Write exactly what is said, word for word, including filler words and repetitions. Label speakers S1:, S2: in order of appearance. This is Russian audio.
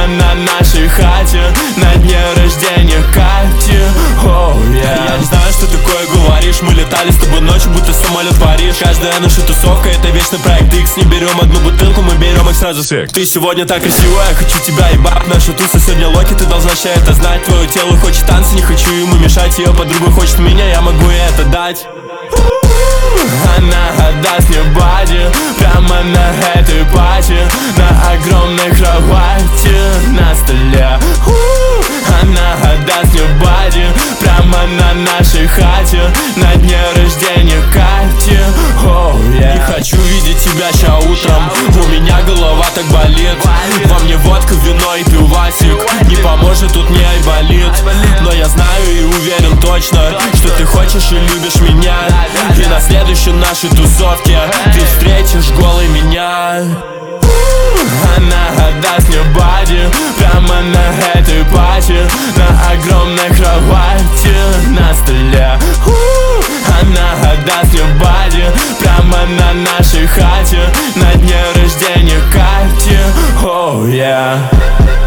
S1: прямо на нашей хате, на дне рождения Кати. Oh, yeah. Я не знаю, что такое говоришь. Мы летали с тобой ночью, будто самолет Париж. Каждая наша тусовка — это вечный проект X. Не берем одну бутылку, мы берем их сразу всех. Ты сегодня так красивая, я хочу тебя ебать. Наша туса сегодня локи, ты должна ща это знать. Твое тело хочет танцы, не хочу ему мешать. Ее подруга хочет меня, я могу ей это дать. Она отдаст мне бади прямо на этой пати, на огромной кровати на столе. Она отдаст мне бади прямо на нашей хате, на дне рождения Кати. Oh, yeah. Не хочу видеть тебя ща утром, у меня голова так болит. Во мне водка, вино и пивасик, не поможет тут мне айболит. Но я знаю и уверен точно, что ты хочешь и любишь меня. И на следующей нашей тусовке ты встретишь голой меня. Она отдаст мне бади прямо на этой пати, на огромной кровати на столе. Она отдаст мне бади прямо на нашей хате, на дне рождения Кати. Oh, yeah.